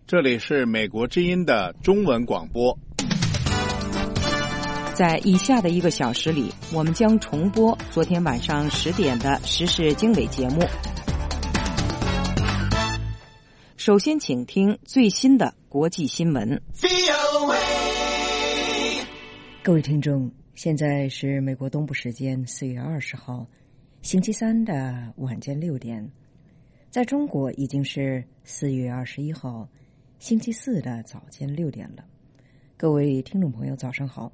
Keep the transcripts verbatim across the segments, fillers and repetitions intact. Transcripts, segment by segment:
这里是美国之音的中文广播。 在以下的一个小时里，我们将重播昨天晚上十点的时事经纬节目。首先请听最新的国际新闻。 各位听众，现在是美国东部时间四月二十号星期三的晚间六点，在中国已经是四月二十一号星期四的早间六点了。各位听众朋友早上好。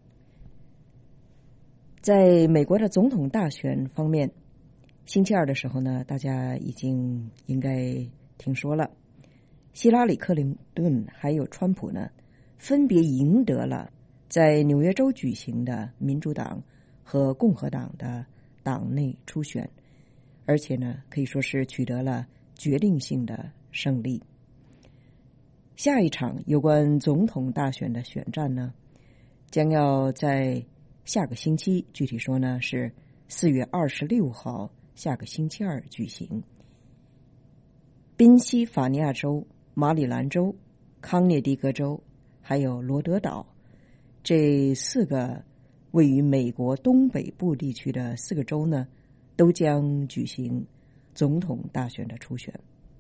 在美国的总统大选方面，星期二的时候呢，大家已经应该听说了，希拉里·克林顿还有川普呢，分别赢得了在纽约州举行的民主党和共和党的党内初选，而且呢，可以说是取得了决定性的胜利。下一场有关总统大选的选战呢，将要在下个星期，具体说呢是四月二十六号下个星期二举行。宾夕法尼亚州、马里兰州、康涅狄格州还有罗德岛这四个位于美国东北部地区的四个州呢，都将举行总统大选的初选。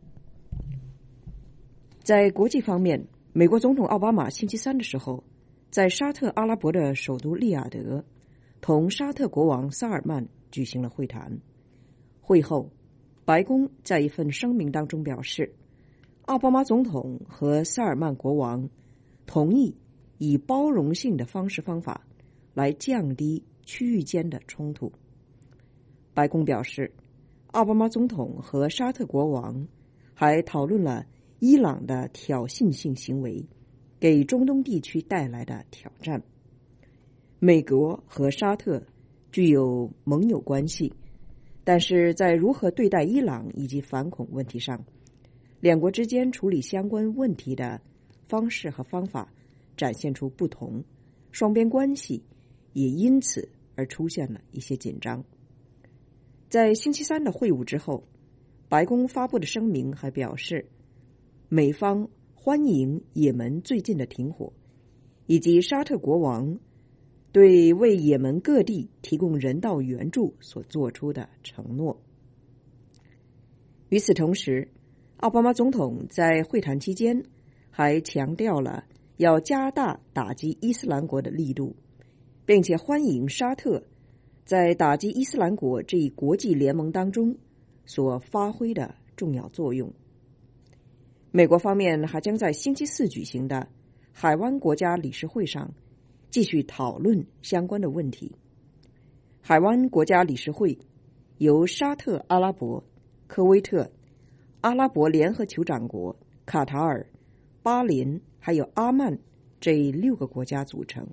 在国际方面，美国总统奥巴马星期三的时候，在沙特阿拉伯的首都利雅得同沙特国王萨尔曼举行了会谈。会后，白宫在一份声明当中表示，奥巴马总统和萨尔曼国王同意以包容性的方式方法来降低区域间的冲突。白宫表示，奥巴马总统和沙特国王还讨论了伊朗的挑衅性行为给中东地区带来的挑战。美国和沙特具有盟友关系，但是在如何对待伊朗以及反恐问题上，两国之间处理相关问题的方式和方法展现出不同，双边关系也因此而出现了一些紧张。在星期三的会晤之后，白宫发布的声明还表示，美方欢迎也门最近的停火，以及沙特国王对为也门各地提供人道援助所做出的承诺。与此同时，奥巴马总统在会谈期间还强调了要加大打击伊斯兰国的力度，并且欢迎沙特在打击伊斯兰国这一国际联盟当中所发挥的重要作用。美国方面还将在星期四举行的海湾国家理事会上继续讨论相关的问题。海湾国家理事会由沙特阿拉伯、科威特、阿拉伯联合酋长国、卡塔尔、巴林还有阿曼这六个国家组成。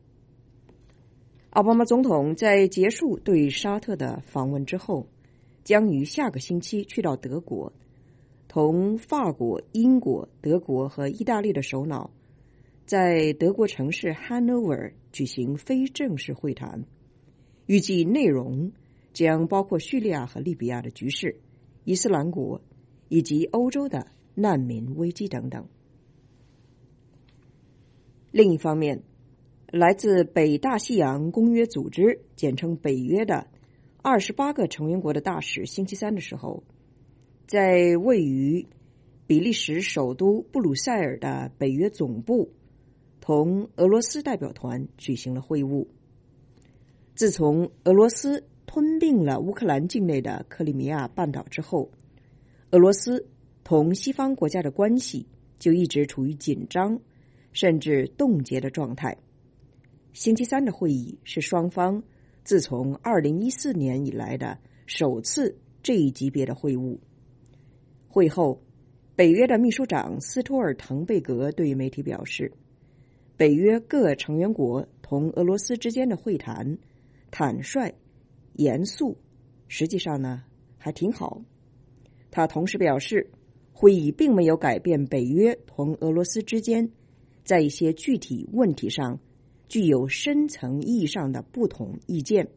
奥巴马总统在结束对沙特的访问之后，将于下个星期去到德国，同法国、英国、德国和意大利的首脑在德国城市 Hanover 举行非正式会谈，预计内容将包括叙利亚和利比亚的局势、伊斯兰国以及欧洲的难民危机等等。另一方面，来自北大西洋公约组织简称北约的二十八个成员国的大使星期三的时候，在位于比利时首都布鲁塞尔的北约总部同俄罗斯代表团举行了会晤。自从俄罗斯吞并了乌克兰境内的克里米亚半岛之后，俄罗斯同西方国家的关系就一直处于紧张甚至冻结的状态。星期三的会议是双方自从二零一四年以来的首次这一级别的会晤。会后，北约的秘书长斯托尔滕贝格对媒体表示，北约各成员国同俄罗斯之间的会谈坦率、严肃，实际上呢还挺好。他同时表示，会议并没有改变北约同俄罗斯之间在一些具体问题上具有深层意义上的不同意见。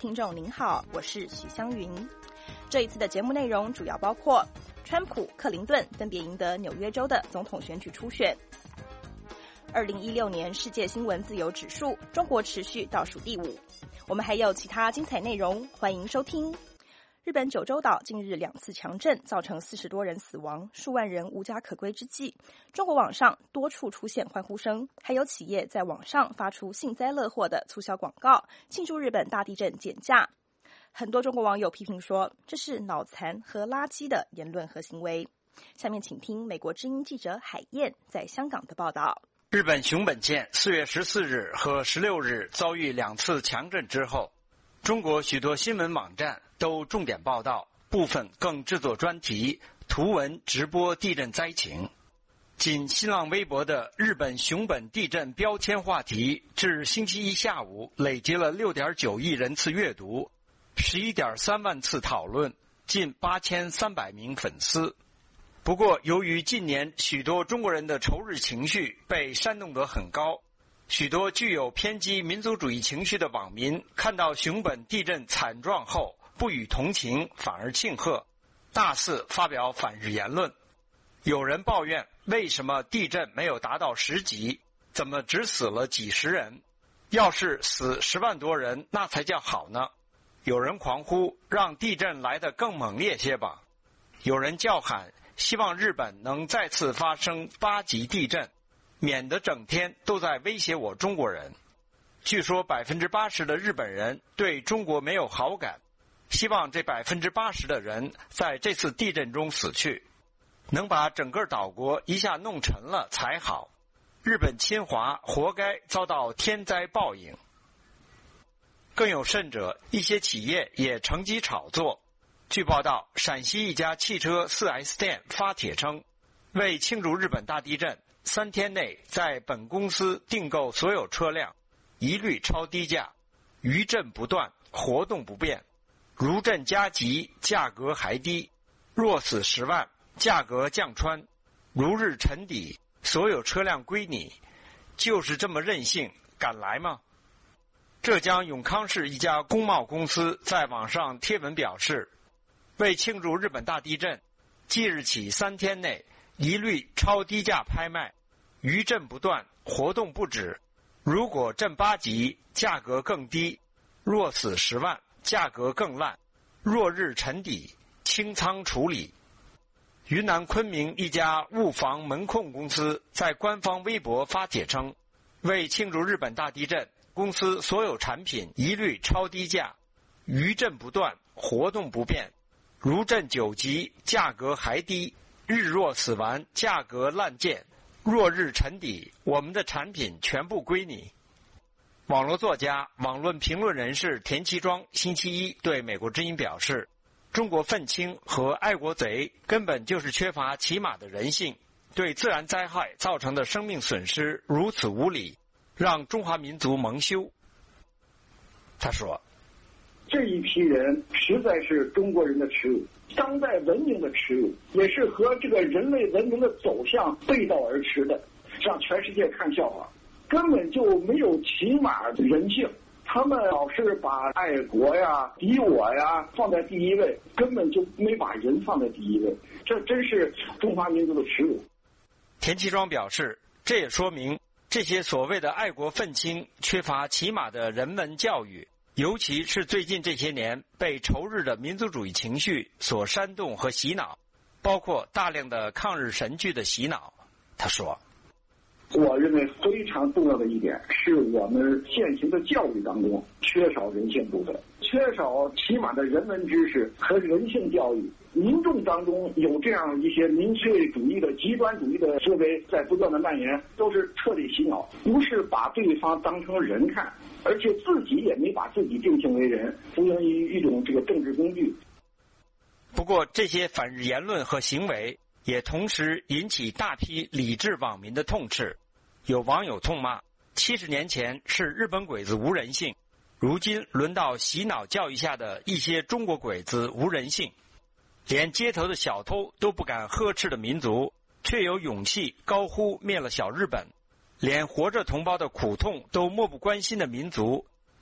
听众您好，我是许香云。这一次的节目内容主要包括川普、克林顿分别赢得纽约州的总统选举初选。二零一六年世界新闻自由指数，中国持续倒数第五。我们还有其他精彩内容，欢迎收听。日本九州岛近日两次强震，造成四十多人死亡，数万人无家可归之际，中国网上多处出现欢呼声，还有企业在网上发出幸灾乐祸的促销广告，庆祝日本大地震减价。很多中国网友批评说，这是脑残和垃圾的言论和行为。下面请听美国之音记者海燕在香港的报道。 日本熊本县四月十四日和十六日遭遇两次强震之后，中国许多新闻网站都重点报道，部分更制作专题、图文直播地震灾情。仅新浪微博的日本熊本地震标签话题，至星期一下午累积了 六点九亿人次阅读， 十一点三万次讨论，近八千三百名粉丝。不过，由于近年许多中国人的仇日情绪被煽动得很高，许多具有偏激民族主义情绪的网民看到熊本地震惨状后，不予同情，反而庆贺，大肆发表反日言论。有人抱怨，为什么地震没有达到十级，怎么只死了几十人？要是死十万多人，那才叫好呢。有人狂呼，让地震来得更猛烈些吧。有人叫喊，希望日本能再次发生八级地震，免得整天都在威胁我中国人。据说 百分之八十 的日本人对中国没有好感，希望这 百分之八十 的人在这次地震中死去，能把整个岛国一下弄沉了才好。日本侵华活该遭到天灾报应。更有甚者，一些企业也乘机炒作。据报道，陕西一家汽车 四 S 店发帖称，为庆祝日本大地震，三天内在本公司订购所有车辆，一律超低价，余震不断，活动不变。如震加急，价格还低；若死十万，价格降穿。如日沉底，所有车辆归你。就是这么任性，敢来吗？浙江永康市一家工贸公司在网上贴文表示，为庆祝日本大地震，即日起三天内一律超低价拍卖，余震不断，活动不止。如果震八级，价格更低；若死十万，价格更烂。若日沉底，清仓处理。云南昆明一家物防门控公司在官方微博发帖称，为庆祝日本大地震，公司所有产品一律超低价，余震不断，活动不变。如震九级，价格还低；日若死完，价格烂贱。若日沉底，我们的产品全部归你。网络作家、网论评论人士田其庄星期一对美国之音表示，中国愤青和爱国贼根本就是缺乏起码的人性，对自然灾害造成的生命损失如此无理，让中华民族蒙羞。他说， 这一批人实在是中国人的耻辱，当代文明的耻辱，也是和这个人类文明的走向背道而驰的，让全世界看笑话，根本就没有起码的人性。他们老是把爱国呀、敌我呀放在第一位，根本就没把人放在第一位，这真是中华民族的耻辱。 田其庄表示，这也说明这些所谓的爱国愤青缺乏起码的人文教育，尤其是最近这些年被仇日的民族主义情绪所煽动和洗脑，包括大量的抗日神剧的洗脑。他说， 我认为非常重要的一点是我们现行的教育当中缺少人性部分，缺少起码的人文知识和人性教育。民众当中有这样一些民粹主义的极端主义的思维在不断的蔓延，都是彻底洗脑，不是把对方当成人看，而且自己也没把自己定性为人，服用于一种这个政治工具。 不过这些反日言论和行为也同时引起大批理智网民的痛斥。有网友痛骂，七十年前是日本鬼子无人性，如今轮到洗脑教育下的一些中国鬼子无人性。连街头的小偷都不敢呵斥的民族，却有勇气高呼灭了小日本；连活着同胞的苦痛都漠不关心的民族，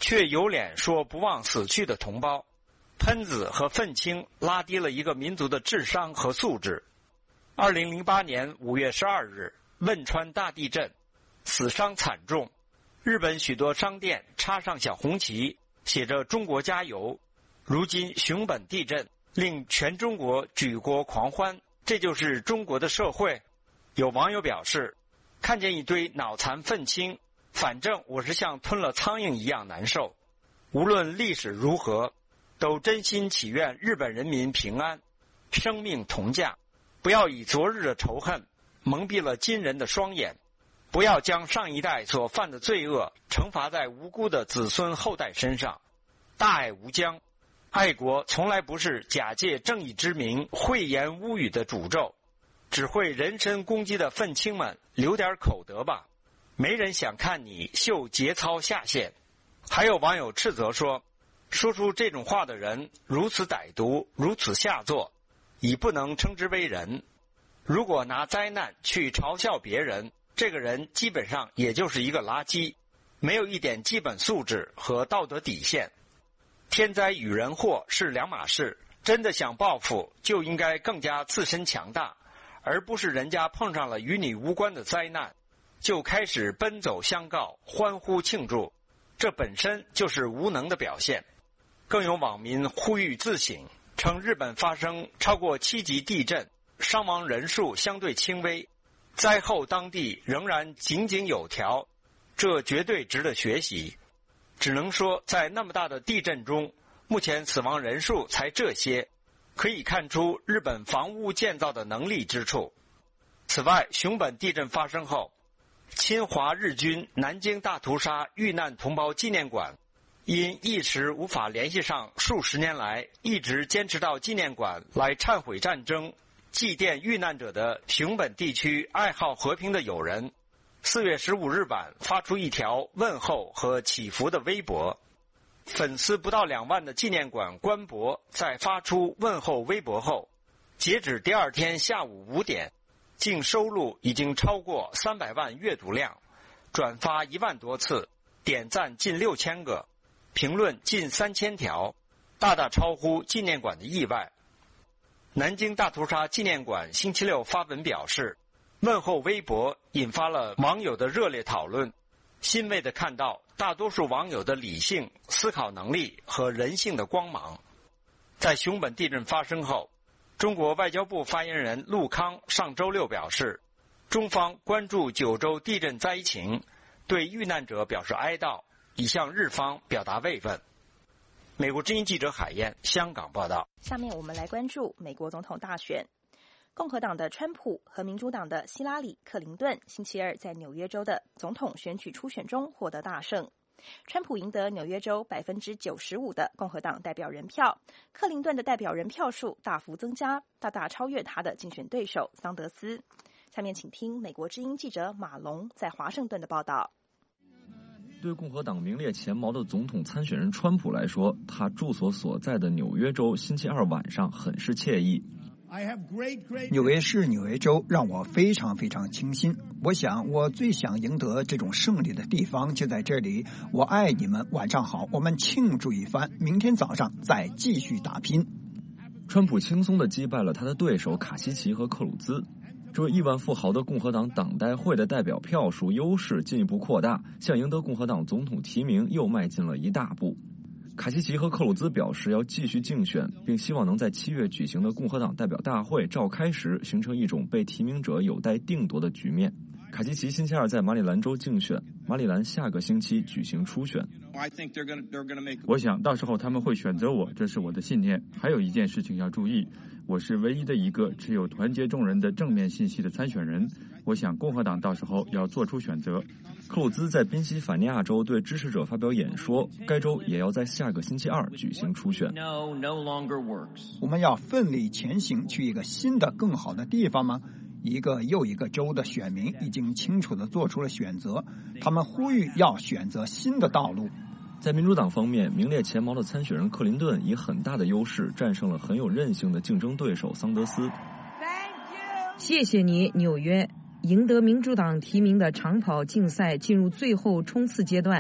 却有脸说不忘死去的同胞。喷子和愤青拉低了一个民族的智商和素质。二零零八年五月十二日，汶川大地震，死伤惨重。日本许多商店插上小红旗，写着中国加油。如今熊本地震令全中国举国狂欢，这就是中国的社会。有网友表示，看见一堆脑残愤青，反正我是像吞了苍蝇一样难受。无论历史如何，都真心祈愿日本人民平安，生命同价。不要以昨日的仇恨蒙蔽了今人的双眼，不要将上一代所犯的罪恶惩罚在无辜的子孙后代身上。大爱无疆，爱国从来不是假借正义之名讳言污语的诅咒。只会人身攻击的愤青们，留点口德吧，没人想看你秀节操下限。还有网友斥责说，说出这种话的人如此歹毒，如此下作，已不能称之为人。如果拿灾难去嘲笑别人，这个人基本上也就是一个垃圾，没有一点基本素质和道德底线。天灾与人祸是两码事，真的想报复就应该更加自身强大，而不是人家碰上了与你无关的灾难就开始奔走相告，欢呼庆祝，这本身就是无能的表现。更有网民呼吁自省，称日本发生超过七级地震，伤亡人数相对轻微，灾后当地仍然井井有条，这绝对值得学习。只能说在那么大的地震中，目前死亡人数才这些，可以看出日本房屋建造的能力之处。此外，熊本地震发生后，侵华日军南京大屠杀遇难同胞纪念馆因一时无法联系上数十年来一直坚持到纪念馆来忏悔战争、祭奠遇难者的熊本地区爱好和平的友人，四月十五日晚发出一条问候和祈福的微博。粉丝不到两万的纪念馆官博在发出问候微博后，截止第二天下午五点，净收录已经超过三百万阅读量，转发一万多次，点赞近六千个，评论近三千条，大大超乎纪念馆的意外。南京大屠杀纪念馆星期六发文表示，问候微博引发了网友的热烈讨论，欣慰地看到大多数网友的理性、思考能力和人性的光芒。在熊本地震发生后，中国外交部发言人陆康上周六表示，中方关注九州地震灾情，对遇难者表示哀悼，已向日方表达慰问。美国之音记者海燕香港报道。 下面我们来关注美国总统大选。共和党的川普和民主党的希拉里·克林顿星期二在纽约州的总统选举初选中获得大胜。川普赢得纽约州百分之九十五的共和党代表人票，克林顿的代表人票数大幅增加，大大超越他的竞选对手桑德斯。下面请听美国之音记者马龙在华盛顿的报道。 对共和党名列前茅的总统参选人川普来说，他住所所在的纽约州星期二晚上很是惬意。 纽约市纽约州让我非常非常清新，我想我最想赢得这种胜利的地方就在这里。我爱你们，晚上好，我们庆祝一番，明天早上再继续打拼。 川普轻松地击败了他的对手卡西奇和克鲁兹，这位亿万富豪的共和党党代会的代表票数优势进一步扩大，向赢得共和党总统提名又迈进了一大步。卡西奇和克鲁兹表示要继续竞选，并希望能在七月举行的共和党代表大会召开时形成一种被提名者有待定夺的局面。卡西奇星期二在马里兰州竞选，马里兰下个星期举行初选。 我想到时候他们会选择我，这是我的信念。还有一件事情要注意，我是唯一的一个持有团结众人的正面信息的参选人。我想共和党到时候要做出选择。克鲁兹在宾夕法尼亚州对支持者发表演说，该州也要在下个星期二举行初选。 我们要奋力前行，去一个新的更好的地方吗？一个又一个州的选民已经清楚地做出了选择，他们呼吁要选择新的道路。 在民主党方面，名列前茅的参选人克林顿以很大的优势战胜了很有韧性的竞争对手桑德斯。 谢谢你，纽约。赢得民主党提名的长跑竞赛进入最后冲刺阶段，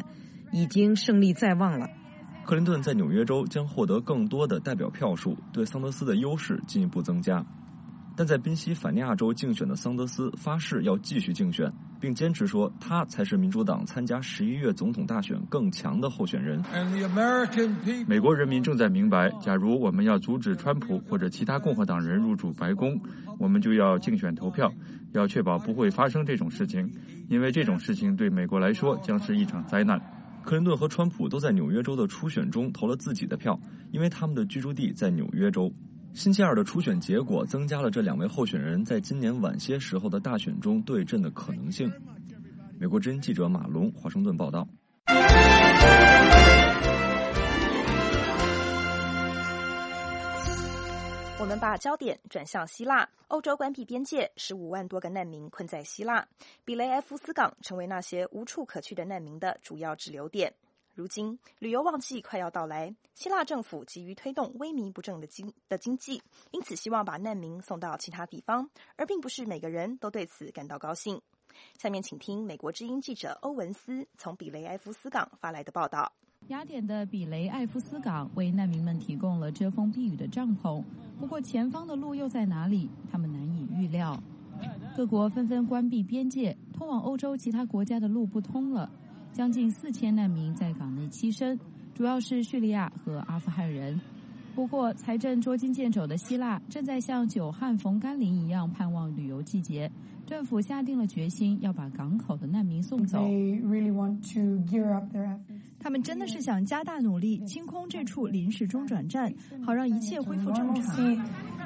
已经胜利在望了。 克林顿在纽约州将获得更多的代表票数，对桑德斯的优势进一步增加。但在宾夕法尼亚州竞选的桑德斯发誓要继续竞选，并坚持说他才是民主党参加十一月总统大选更强的候选人。 美国人民正在明白，假如我们要阻止川普或者其他共和党人入主白宫，我们就要竞选投票，要确保不会发生这种事情，因为这种事情对美国来说将是一场灾难。克林顿和川普都在纽约州的初选中投了自己的票，因为他们的居住地在纽约州。星期二的初选结果增加了这两位候选人在今年晚些时候的大选中对阵的可能性。美国之音记者马龙华盛顿报道。 我们把焦点转向希腊，欧洲关闭边界，十五万多个难民困在希腊，比雷埃夫斯港成为那些无处可去的难民的主要滞留点。如今旅游旺季快要到来，希腊政府急于推动萎靡不振的经的经济，因此希望把难民送到其他地方，而并不是每个人都对此感到高兴。下面请听美国之音记者欧文斯从比雷埃夫斯港发来的报道。 雅典的比雷埃夫斯港为难民们提供了遮风避雨的帐篷，不过前方的路又在哪里，他们难以预料。各国纷纷关闭边界，通往欧洲其他国家的路不通了。将近四千难民在港内栖身，主要是叙利亚和阿富汗人。不过，财政捉襟见肘的希腊正在像久旱逢甘霖一样盼望旅游季节。政府下定了决心要把港口的难民送走。 他们真的是想加大努力，清空这处临时中转站，好让一切恢复正常。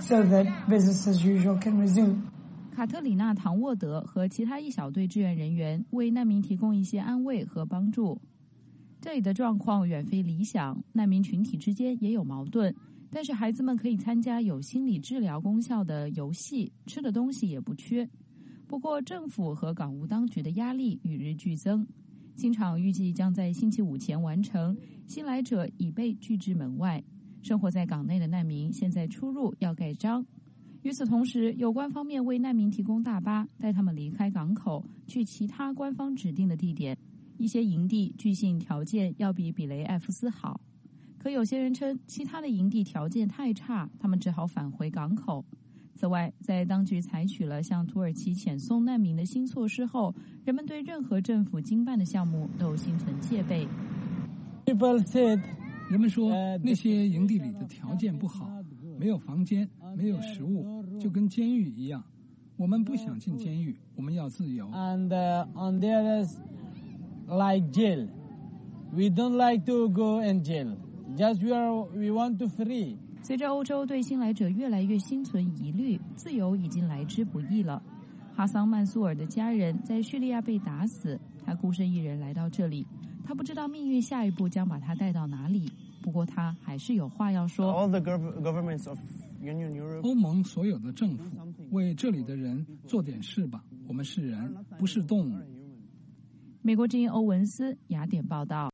卡特里娜·唐沃德和其他一小队志愿人员为难民提供一些安慰和帮助。这里的状况远非理想，难民群体之间也有矛盾，但是孩子们可以参加有心理治疗功效的游戏，吃的东西也不缺。不过政府和港务当局的压力与日俱增，新场预计将在星期五前完成，新来者已被拒之门外。生活在港内的难民现在出入要盖章。与此同时，有关方面为难民提供大巴，带他们离开港口，去其他官方指定的地点。一些营地据信条件要比比雷埃夫斯好，可有些人称其他的营地条件太差，他们只好返回港口。此外，在当局采取了向土耳其遣送难民的新措施后，人们对任何政府经办的项目都心存戒备。 人们说那些营地里的条件不好，没有房间，没有食物，就跟监狱一样。我们不想进监狱，我们要自由。 And uh, on the others, like jail, we don't like to go in jail. Just we are, we want to free. 随着欧洲对新来者越来越心存疑虑，自由已经来之不易了。哈桑曼苏尔的家人在叙利亚被打死，他孤身一人来到这里，他不知道命运下一步将把他带到哪里。不过他还是有话要说。 All the governments of Union Europe, 欧盟所有的政府为这里的人做点事吧，我们是人，不是动物。 美国之音欧文斯雅典报道。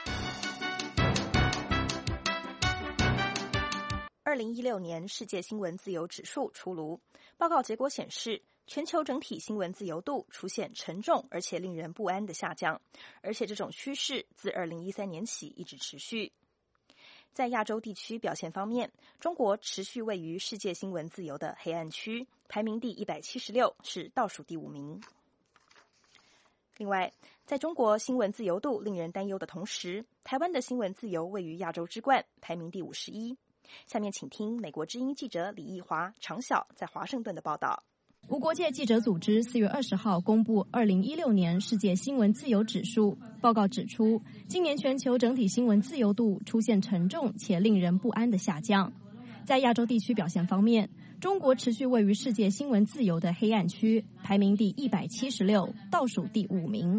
二零一六年世界新闻自由指数出炉，报告结果显示，全球整体新闻自由度出现沉重而且令人不安的下降，而且这种趋势自二零一三年起一直持续。在亚洲地区表现方面，中国持续位于世界新闻自由的黑暗区，排名第一百七十六，是倒数第五名。另外，在中国新闻自由度令人担忧的同时，台湾的新闻自由位于亚洲之冠，排名第五十一。下面请听美国之音记者李义华、常晓在华盛顿的报道。 无国界记者组织四月二十号公布二零一六年世界新闻自由指数报告，指出今年全球整体新闻自由度出现沉重且令人不安的下降。在亚洲地区表现方面，中国持续位于世界新闻自由的黑暗区，排名第一百七十六，倒数第五名。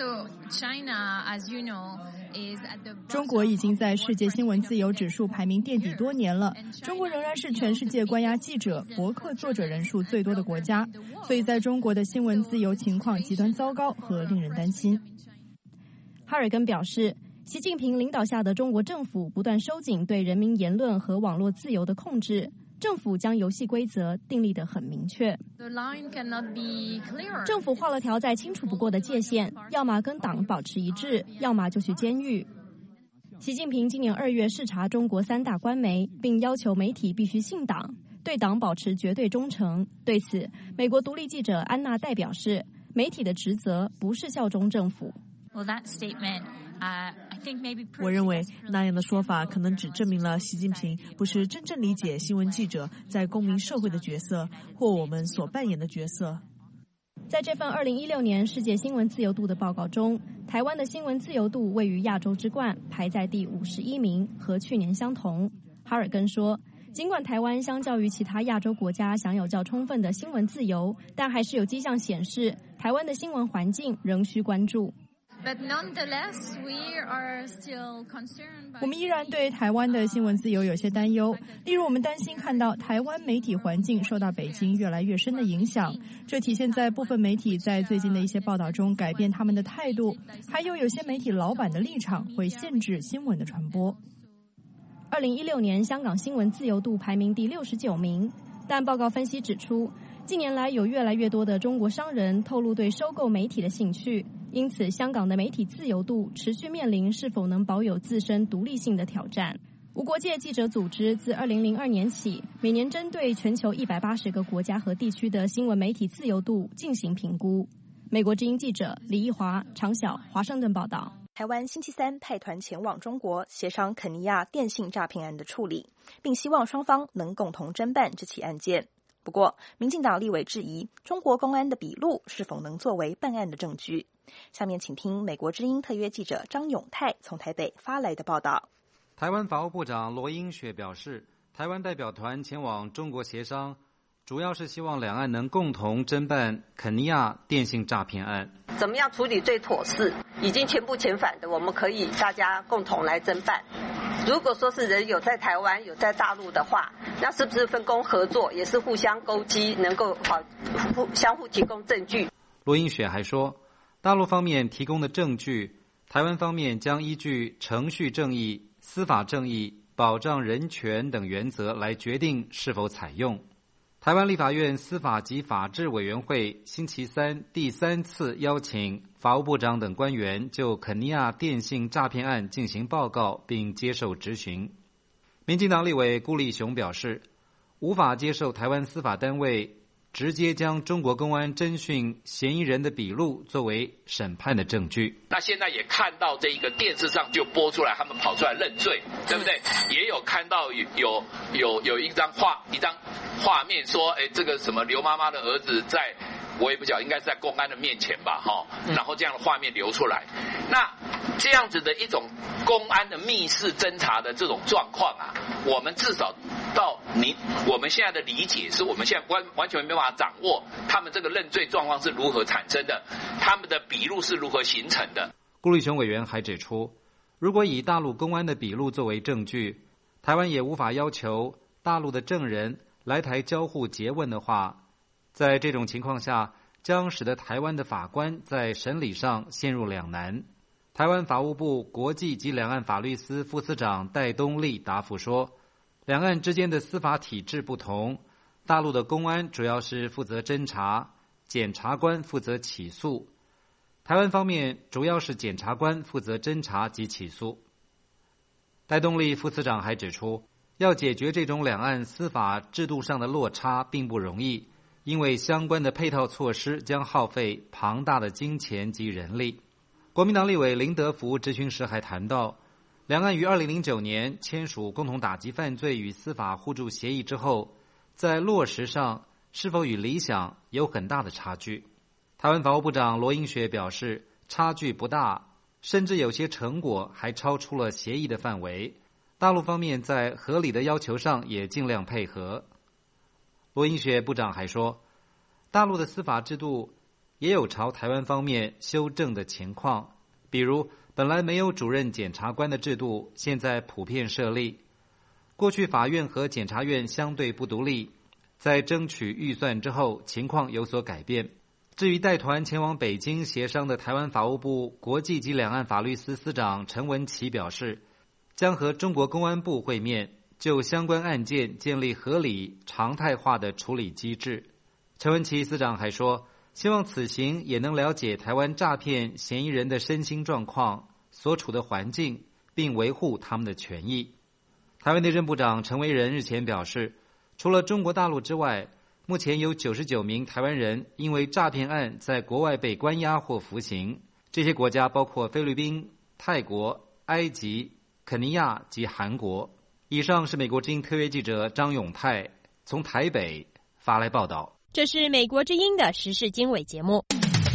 中国已经在世界新闻自由指数排名垫底多年了，中国仍然是全世界关押记者、博客作者人数最多的国家，所以在中国的新闻自由情况极端糟糕和令人担心。 哈尔根表示，习近平领导下的中国政府不断收紧对人民言论和网络自由的控制， 政府将游戏规则订立得很明确。政府画了条再清楚不过的界限，要么跟党保持一致，要么就去监狱。习近平今年二月视察中国三大官媒，并要求媒体必须信党，对党保持绝对忠诚。对此，美国独立记者安娜代表示，媒体的职责不是效忠政府。 Well, that statement, uh, I think maybe 我认为那样的说法可能只证明了习近平不是真正理解新闻记者在公民社会的角色，或我们所扮演的角色。 在这份二零一六年世界新闻自由度的报告中，台湾的新闻自由度位于亚洲之冠，排在第五十一名，和去年相同。哈尔根说，尽管台湾相较于其他亚洲国家享有较充分的新闻自由，但还是有迹象显示，台湾的新闻环境仍需关注。 But nonetheless, we are still concerned by 我们依然对台湾的新闻自由有些担忧，例如我们担心看到台湾媒体环境受到北京越来越深的影响，这体现在部分媒体在最近的一些报道中改变他们的态度，还有有些媒体老板的立场会限制新闻的传播。 二零一六年香港新闻自由度排名第六十九名，但报告分析指出，近年来有越来越多的中国商人透露对收购媒体的兴趣，因此香港的媒体自由度持续面临是否能保有自身独立性的挑战。无国界记者组织自二零零二年起，每年针对全球一百八十个国家和地区的新闻媒体自由度进行评估。美国之音记者李义华、常晓华盛顿报道。 台湾星期三派团前往中国协商肯尼亚电信诈骗案的处理，并希望双方能共同侦办这起案件。不过，民进党立委质疑中国公安的笔录是否能作为办案的证据。下面请听美国之音特约记者张永泰从台北发来的报道。 台湾法务部长罗英雪表示，台湾代表团前往中国协商，主要是希望两岸能共同侦办肯尼亚电信诈骗案。 怎么样处理最妥适？已经全部遣返的，我们可以大家共同来侦办。如果说是人有在台湾有在大陆的话，那是不是分工合作，也是互相勾稽，能够好互相互提供证据？ 罗英雪还说，大陆方面提供的证据，台湾方面将依据程序正义、司法正义、保障人权等原则来决定是否采用。台湾立法院司法及法制委员会星期三第三次邀请法务部长等官员就肯尼亚电信诈骗案进行报告并接受质询。民进党立委顾立雄表示，无法接受台湾司法单位直接将中国公安侦讯嫌疑人的笔录作为审判的证据。 那现在也看到这一个电视上就播出来，他们跑出来认罪，对不对？也有看到有有有有一张画一张画面说，哎，这个什么刘妈妈的儿子在，我也不晓得，应该是在公安的面前吧，哈，然后这样的画面流出来，那这样子的一种公安的密室侦查的这种状况啊，我们至少到你我们现在的理解是我们现在完完全没办法掌握他们这个认罪状况是如何产生的，他们的笔录是如何形成的。 顾立雄委员还指出，如果以大陆公安的笔录作为证据，台湾也无法要求大陆的证人来台交互诘问的话，在这种情况下将使得台湾的法官在审理上陷入两难。台湾法务部国际及两岸法律司副司长戴东立答复说，两岸之间的司法体制不同，大陆的公安主要是负责侦查，检察官负责起诉，台湾方面主要是检察官负责侦查及起诉。戴东立副司长还指出，要解决这种两岸司法制度上的落差并不容易，因为相关的配套措施将耗费庞大的金钱及人力。国民党立委林德福质询时还谈到，两岸于二零零九年签署共同打击犯罪与司法互助协议之后，在落实上是否与理想有很大的差距。台湾法务部长罗英雪表示，差距不大，甚至有些成果还超出了协议的范围，大陆方面在合理的要求上也尽量配合。罗英雪部长还说，大陆的司法制度也有朝台湾方面修正的情况，比如本来没有主任检察官的制度，现在普遍设立。过去法院和检察院相对不独立，在争取预算之后，情况有所改变。至于带团前往北京协商的台湾法务部国际及两岸法律司司长陈文琪表示，将和中国公安部会面， 就相关案件建立合理、常态化的处理机制。陈文琪司长还说，希望此行也能了解台湾诈骗嫌疑人的身心状况、所处的环境，并维护他们的权益。台湾内政部长陈维仁日前表示，除了中国大陆之外，目前有九十九名台湾人因为诈骗案在国外被关押或服刑，这些国家包括菲律宾、泰国、埃及、肯尼亚及韩国。以上是美国之音特约记者张永泰从台北发来报道。 这是美国之音的时事经纬节目。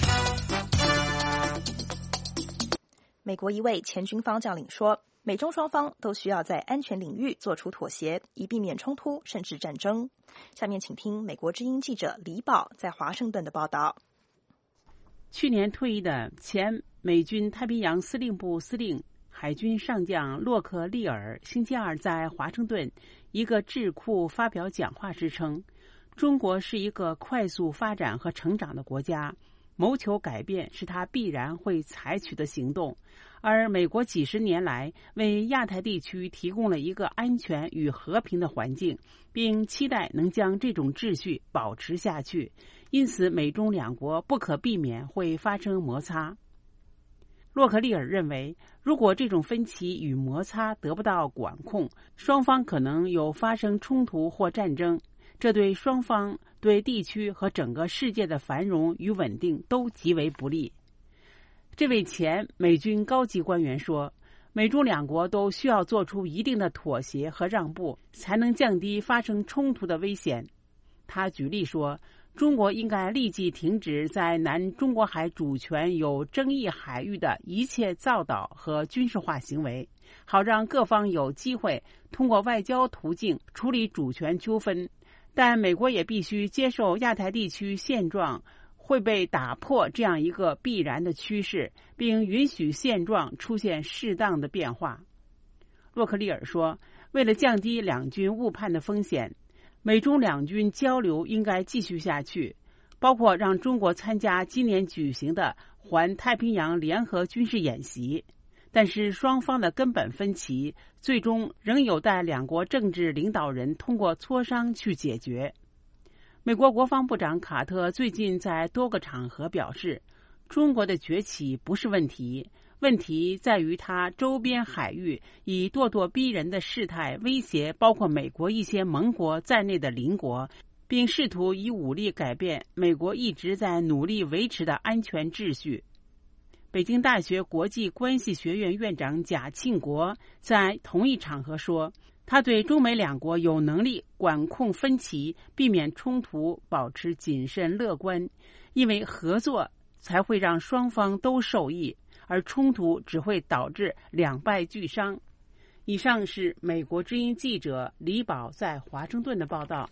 美国一位前军方将领说，美中双方都需要在安全领域做出妥协，以避免冲突甚至战争。下面请听美国之音记者李宝在华盛顿的报道。 去年退役的前美军太平洋司令部司令海军上将洛克利尔星期二在华盛顿一个智库发表讲话时称，中国是一个快速发展和成长的国家，谋求改变是他必然会采取的行动，而美国几十年来为亚太地区提供了一个安全与和平的环境，并期待能将这种秩序保持下去，因此美中两国不可避免会发生摩擦。洛克利尔认为，如果这种分歧与摩擦得不到管控，双方可能有发生冲突或战争，这对双方、对地区和整个世界的繁荣与稳定都极为不利。这位前美军高级官员说，美中两国都需要做出一定的妥协和让步，才能降低发生冲突的危险。他举例说，中国应该立即停止在南中国海主权有争议海域的一切造岛和军事化行为，好让各方有机会通过外交途径处理主权纠纷。但美国也必须接受亚太地区现状会被打破这样一个必然的趋势，并允许现状出现适当的变化。洛克利尔说，为了降低两军误判的风险，美中两军交流应该继续下去，包括让中国参加今年举行的环太平洋联合军事演习。但是双方的根本分歧最终仍有待两国政治领导人通过磋商去解决。美国国防部长卡特最近在多个场合表示，中国的崛起不是问题，问题在于它周边海域以咄咄逼人的事态威胁包括美国一些盟国在内的邻国，并试图以武力改变美国一直在努力维持的安全秩序。北京大学国际关系学院院长贾庆国在同一场合说，他对中美两国有能力管控分歧、避免冲突保持谨慎乐观，因为合作才会让双方都受益，而冲突只会导致两败俱伤。以上是美国之音记者李宝在华盛顿的报道。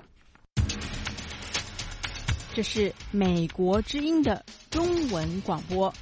这是美国之音的中文广播。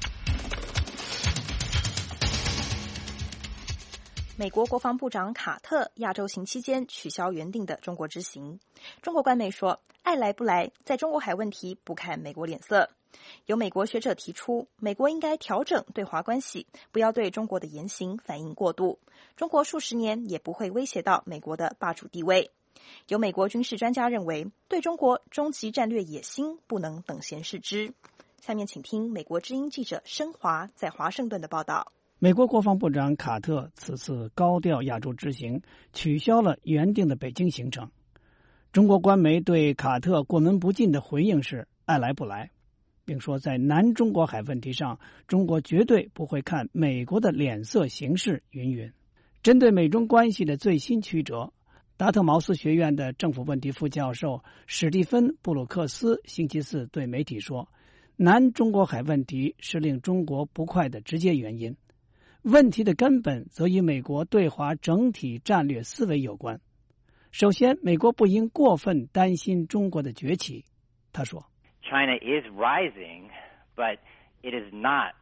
美国国防部长卡特亚洲行期间取消原定的中国之行。中国官媒说，爱来不来，在中国海问题不看美国脸色。有美国学者提出，美国应该调整对华关系，不要对中国的言行反应过度。中国数十年也不会威胁到美国的霸主地位。有美国军事专家认为，对中国终极战略野心不能等闲视之。下面请听美国之音记者申华在华盛顿的报道。 美国国防部长卡特此次高调亚洲之行，取消了原定的北京行程。中国官媒对卡特过门不进的回应是爱来不来，并说在南中国海问题上，中国绝对不会看美国的脸色行事云云。针对美中关系的最新曲折，达特茅斯学院的政府问题副教授史蒂芬·布鲁克斯星期四对媒体说，南中国海问题是令中国不快的直接原因，问题的根本则与美国对华整体战略思维有关。首先，美国不应过分担心中国的崛起。他说 China is rising, but it is not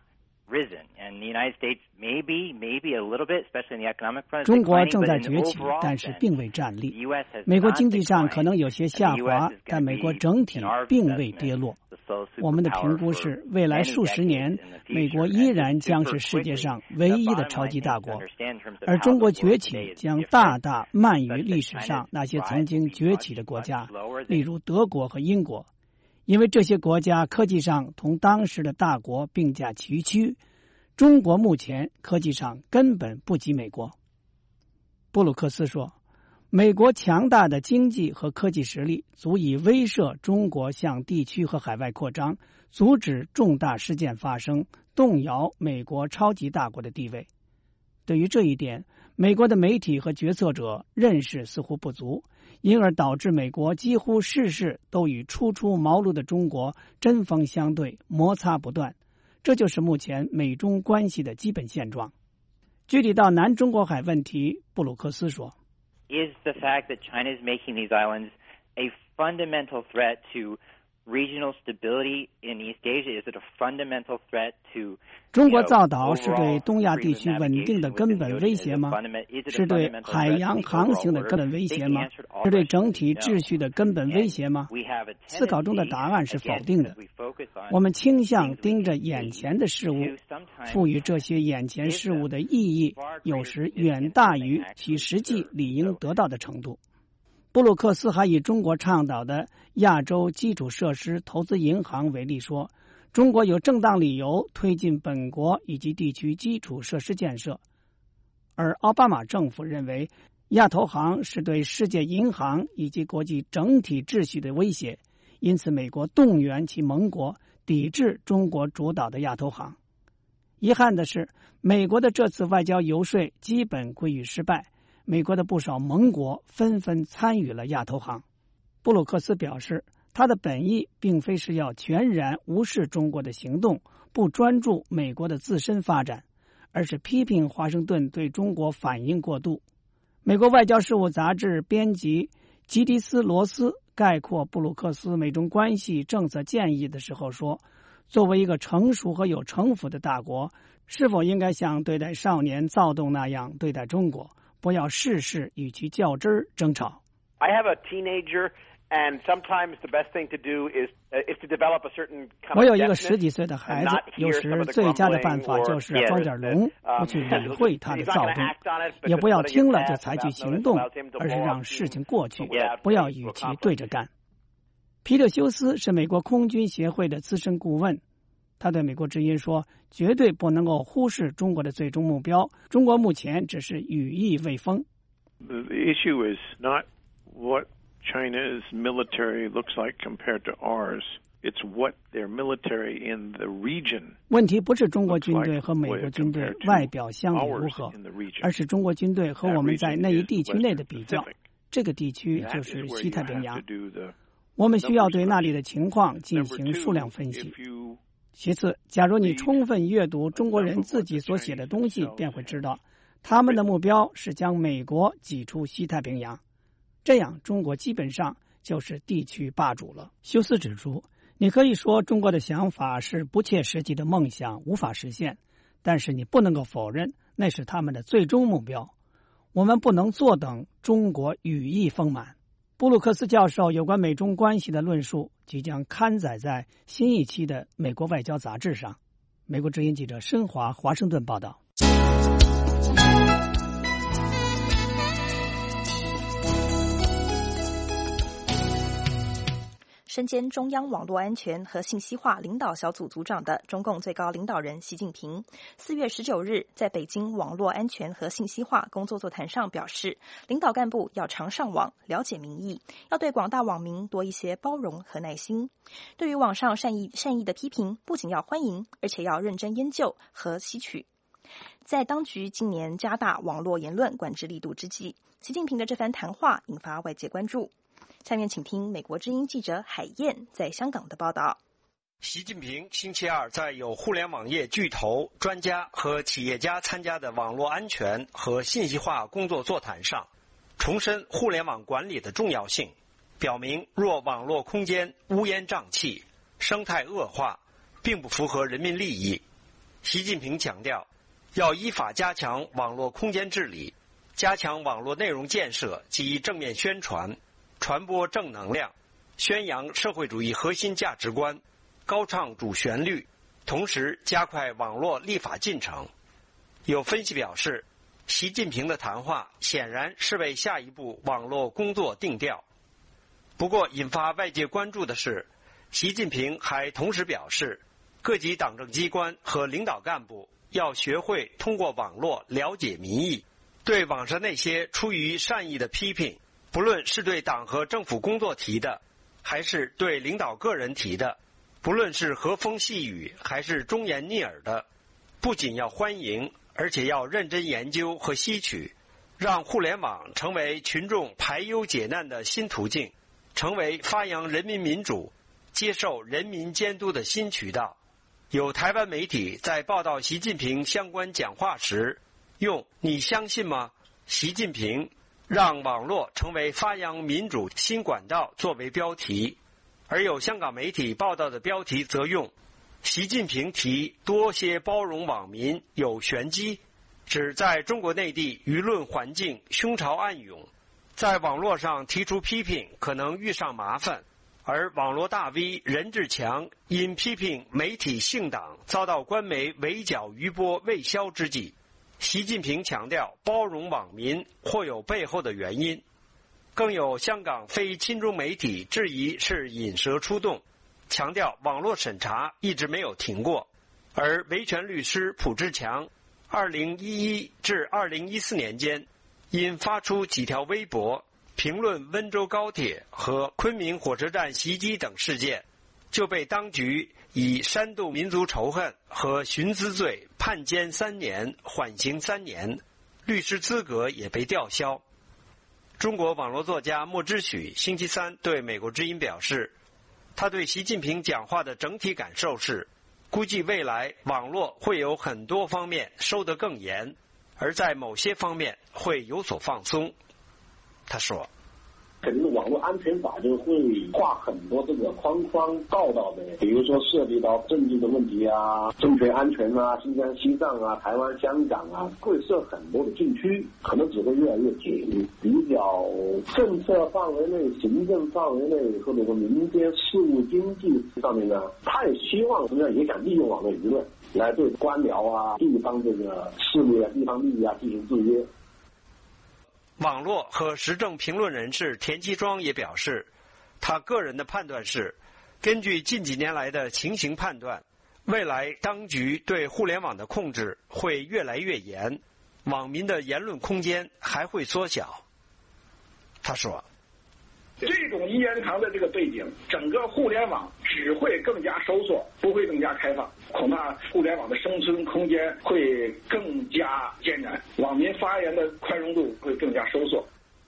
中国正在崛起，但是并未站立。美国经济上可能有些下滑，但美国整体并未跌落。我们的评估是，未来数十年，美国依然将是世界上唯一的超级大国，而中国崛起将大大慢于历史上那些曾经崛起的国家，例如德国和英国，因为这些国家科技上同当时的大国并驾齐驱。中国目前科技上根本不及美国。布鲁克斯说，美国强大的经济和科技实力足以威慑中国向地区和海外扩张，阻止重大事件发生，动摇美国超级大国的地位。对于这一点，美国的媒体和决策者认识似乎不足，因而导致美国几乎事事都与初出茅庐的中国针锋相对，摩擦不断。这就是目前美中关系的基本现状。具体到南中国海问题，布鲁克斯说 Is the fact that China is making these islands a fundamental threat to regional stability in East Asia? Is it a fundamental threat to 中国造岛是对东亚地区稳定的根本威胁吗？是对海洋航行的根本威胁吗？是对整体秩序的根本威胁吗？思考中的答案是否定的。我们倾向盯着眼前的事物，赋予这些眼前事物的意义，有时远大于其实际理应得到的程度。布鲁克斯还以中国倡导的亚洲基础设施投资银行为例说，中国有正当理由推进本国以及地区基础设施建设，而奥巴马政府认为亚投行是对世界银行以及国际整体秩序的威胁，因此美国动员其盟国抵制中国主导的亚投行。遗憾的是，美国的这次外交游说基本归于失败，美国的不少盟国纷纷参与了亚投行。布鲁克斯表示，他的本意并非是要全然无视中国的行动，不专注美国的自身发展，而是批评华盛顿对中国反应过度。美国外交事务杂志编辑吉迪斯·罗斯概括布鲁克斯美中关系政策建议的时候说，作为一个成熟和有城府的大国，是否应该像对待少年躁动那样对待中国，不要事事与其较真儿争吵。 I have a teenager, and sometimes the best thing to do is, uh, is to develop a certain kind of 我有一个十几岁的孩子，有时最佳的办法就是装点聋，不去理会他的躁动，也不要听了就采取行动，而是让事情过去，不要与其对着干。皮特休斯是美国空军协会的资深顾问，他对美国之音说，绝对不能够忽视中国的最终目标，中国目前只是羽翼未丰。 The issue is not what China's military looks like compared to ours. It's what their military in the region. 问题不是中国军队和美国军队外表相比如何，而是中国军队和我们在那一地区内的比较。这个地区就是西太平洋。我们需要对那里的情况进行数量分析。其次，假如你充分阅读中国人自己所写的东西，便会知道他们的目标是将美国挤出西太平洋，这样中国基本上就是地区霸主了。休斯指出，你可以说中国的想法是不切实际的梦想，无法实现，但是你不能够否认那是他们的最终目标。我们不能坐等中国羽翼丰满。布鲁克斯教授有关美中关系的论述即将刊载在新一期的《美国外交》杂志上。美国之音记者申华华盛顿报道。 身兼中央网络安全和信息化领导小组组长的中共最高领导人习近平，四月十九日在北京网络安全和信息化工作座谈上表示，领导干部要常上网，了解民意，要对广大网民多一些包容和耐心。对于网上善意善意的批评，不仅要欢迎，而且要认真研究和吸取。在当局今年加大网络言论管制力度之际，习近平的这番谈话引发外界关注。下面请听美国之音记者海燕在香港的报道。 习近平星期二在有互联网业巨头、专家和企业家参加的网络安全和信息化工作座谈上，重申互联网管理的重要性，表明若网络空间乌烟瘴气、生态恶化，并不符合人民利益。 习近平强调，要依法加强网络空间治理，加强网络内容建设及正面宣传，传播正能量，宣扬社会主义核心价值观，高唱主旋律，同时加快网络立法进程。有分析表示，习近平的谈话显然是为下一步网络工作定调。不过，引发外界关注的是，习近平还同时表示，各级党政机关和领导干部要学会通过网络了解民意，对网上那些出于善意的批评，不论是对党和政府工作提的，还是对领导个人提的，不论是和风细雨还是忠言逆耳的，不仅要欢迎，而且要认真研究和吸取，让互联网成为群众排忧解难的新途径，成为发扬人民民主、接受人民监督的新渠道。有台湾媒体在报道习近平相关讲话时，用“你相信吗？习近平让网络成为发扬民主新管道”作为标题，而有香港媒体报道的标题则用“习近平提多些包容网民有玄机”，指在中国内地舆论环境凶潮暗涌，在网络上提出批评可能遇上麻烦。而网络大 V 任志强因批评媒体姓党遭到官媒围剿余波未消之际，习近平强调包容网民或有背后的原因。更有香港非亲中媒体质疑是引蛇出洞，强调网络审查一直没有停过。而维权律师卜志强二零一一至二零一四年间因发出几条微博评论温州高铁和昆明火车站袭击等事件，就被当局以煽动民族仇恨和徇私罪判监三年，缓刑三年，律师资格也被吊销。中国网络作家莫之许星期三对美国之音表示，他对习近平讲话的整体感受是，估计未来网络会有很多方面收得更严，而在某些方面会有所放松。他说， 肯定网络安全法就会画很多这个框框告到的，比如说涉及到政治的问题啊、政权安全啊、新疆、西藏啊、台湾、香港啊，会设很多的禁区，可能只会越来越紧。比较政策范围内、行政范围内，或者说民间事务经济上面呢，他也希望实际上也想利用网络舆论来对官僚啊、地方这个势力啊、地方利益啊进行制约。 网络和时政评论人士田七庄也表示，他个人的判断是，根据近几年来的情形判断，未来当局对互联网的控制会越来越严，网民的言论空间还会缩小。他说， 这种一言堂的这个背景，整个互联网只会更加收缩，不会更加开放，恐怕互联网的生存空间会更加艰难，网民发言的宽容度会更加收缩。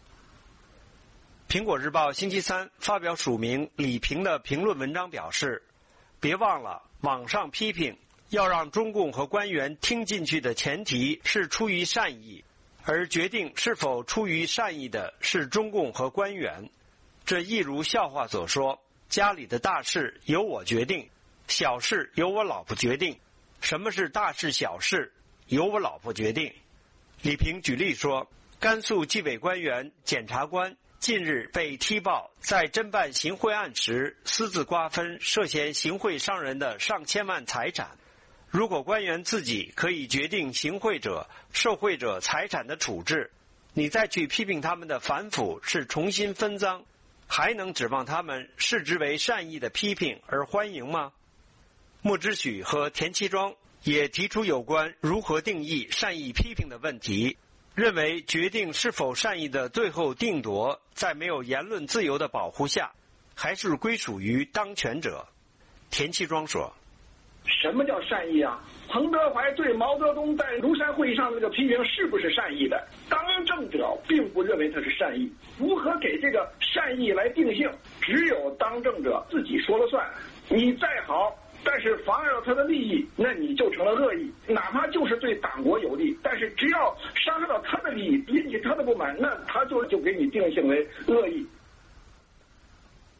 苹果日报星期三发表署名李平的评论文章表示，别忘了网上批评要让中共和官员听进去的前提是出于善意，而决定是否出于善意的是中共和官员。这一如笑话所说，家里的大事由我决定，小事由我老婆决定。什么是大事小事？由我老婆决定。李平举例说，甘肃纪委官员、检察官近日被踢爆，在侦办行贿案时私自瓜分涉嫌行贿伤人的上千万财产。如果官员自己可以决定行贿者、受贿者财产的处置，你再去批评他们的反腐是重新分赃，还能指望他们视之为善意的批评而欢迎吗？莫之许和田七庄也提出有关如何定义善意批评的问题，认为决定是否善意的最后定夺，在没有言论自由的保护下，还是归属于当权者。田七庄说， 什么叫善意啊？彭德怀对毛泽东在庐山会议上的这个批评是不是善意的？当政者并不认为他是善意，如何给这个善意来定性，只有当政者自己说了算。你再好，但是妨碍了他的利益，那你就成了恶意，哪怕就是对党国有利，但是只要伤害到他的利益，引起他的不满，那他就就给你定性为恶意。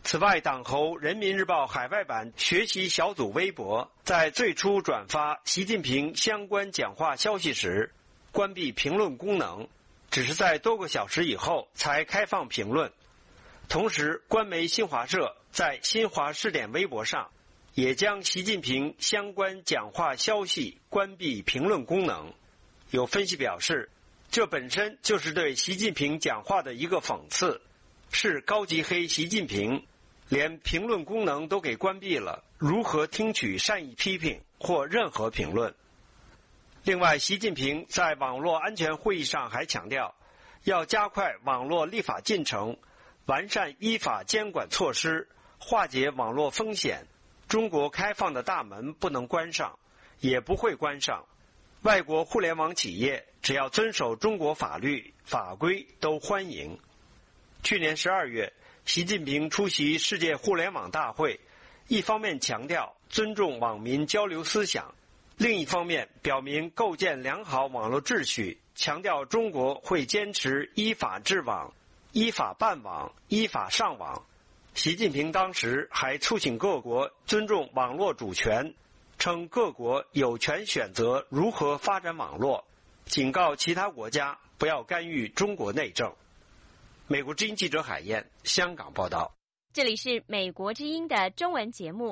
此外，党喉人民日报海外版学习小组微博在最初转发习近平相关讲话消息时，关闭评论功能，只是在多个小时以后才开放评论。同时，官媒新华社在新华视点微博上也将习近平相关讲话消息关闭评论功能。有分析表示，这本身就是对习近平讲话的一个讽刺，是高级黑习近平，连评论功能都给关闭了，如何听取善意批评或任何评论？另外，习近平在网络安全会议上还强调，要加快网络立法进程，完善依法监管措施，化解网络风险。中国开放的大门不能关上，也不会关上。外国互联网企业只要遵守中国法律法规都欢迎。去年十二月，习近平出席世界互联网大会，一方面强调尊重网民交流思想，另一方面表明构建良好网络秩序，强调中国会坚持依法治网、依法办网、依法上网。习近平当时还促请各国尊重网络主权，称各国有权选择如何发展网络，警告其他国家不要干预中国内政。美国之音记者海燕，香港报道。 这里是美国之音的中文节目。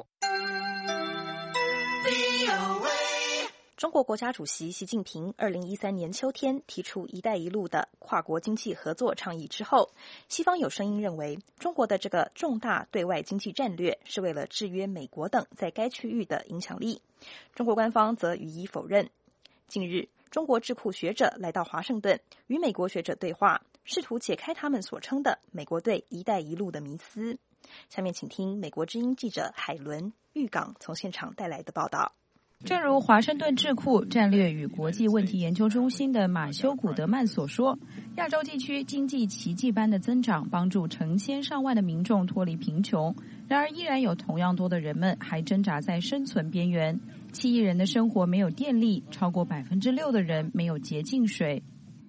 中国国家主席习近平二零一三年秋天提出“一带一路”的跨国经济合作倡议之后，西方有声音认为，中国的这个重大对外经济战略是为了制约美国等在该区域的影响力。中国官方则予以否认。近日，中国智库学者来到华盛顿，与美国学者对话，试图解开他们所称的美国对“一带一路”的迷思。下面请听美国之音记者海伦、玉港从现场带来的报道。 正如华盛顿智库战略与国际问题研究中心的马修·古德曼所说，亚洲地区经济奇迹般的增长帮助成千上万的民众脱离贫穷，然而依然有同样多的人们还挣扎在生存边缘。七亿人的生活没有电力，超过百分之六的人没有洁净水。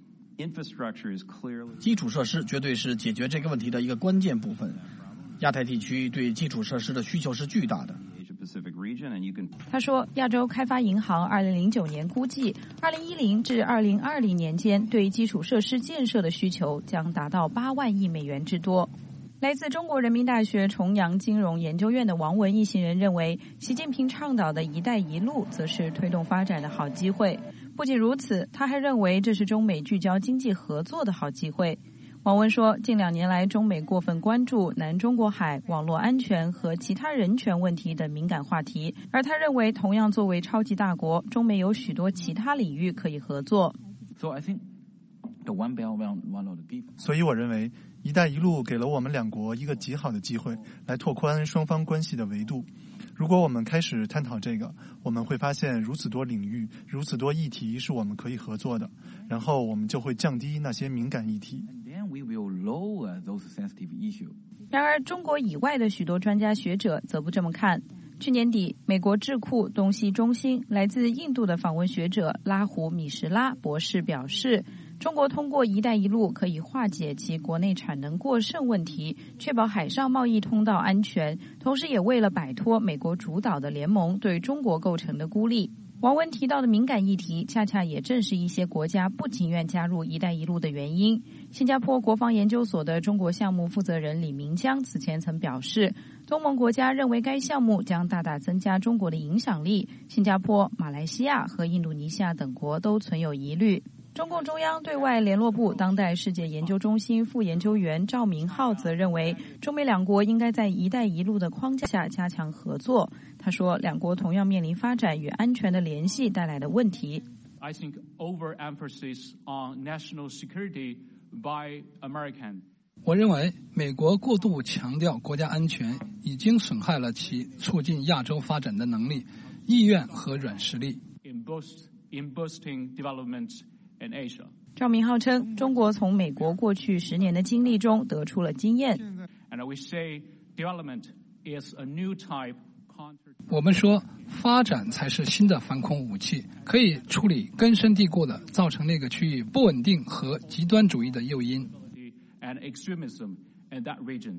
基础设施绝对是解决这个问题的一个关键部分。亚太地区对基础设施的需求是巨大的。 他说，亚洲开发银行二零零九年估计，二零一零至二零二零年间对基础设施建设的需求将达到八万亿美元之多。来自中国人民大学重阳金融研究院的王文一行人认为，习近平倡导的一带一路则是推动发展的好机会。不仅如此，他还认为这是中美聚焦经济合作的好机会。王文说，近两年来中美过分关注南中国海、网络安全和其他人权问题等敏感话题，而他认为同样作为超级大国，中美有许多其他领域可以合作。 所以我认为一带一路给了我们两国一个极好的机会，来拓宽双方关系的维度。如果我们开始探讨这个，我们会发现如此多领域、如此多议题是我们可以合作的，然后我们就会降低那些敏感议题。 然而，中国以外的许多专家学者则不这么看。去年底，美国智库东西中心来自印度的访问学者拉胡米什拉博士表示，中国通过“一带一路”可以化解其国内产能过剩问题，确保海上贸易通道安全，同时也为了摆脱美国主导的联盟对中国构成的孤立。王文提到的敏感议题，恰恰也正是一些国家不情愿加入“一带一路”的原因。新加坡国防研究所的中国项目负责人李明江此前曾表示，东盟国家认为该项目将大大增加中国的影响力，新加坡、马来西亚和印度尼西亚等国都存有疑虑。中共中央对外联络部当代世界研究中心副研究员赵明浩则认为，中美两国应该在“一带一路”的框架下加强合作。他说，两国同样面临发展与安全的联系带来的问题。 I think overemphasis on national security by American. 我认为美国过度强调国家安全，已经损害了其促进亚洲发展的能力、意愿和软实力。 In boost, in boosting development in Asia. 赵明浩称，中国从美国过去十年的经历中得出了经验。 And we say development is a new type. 我们说，发展才是新的反恐武器，可以处理根深蒂固的造成那个区域不稳定和极端主义的诱因。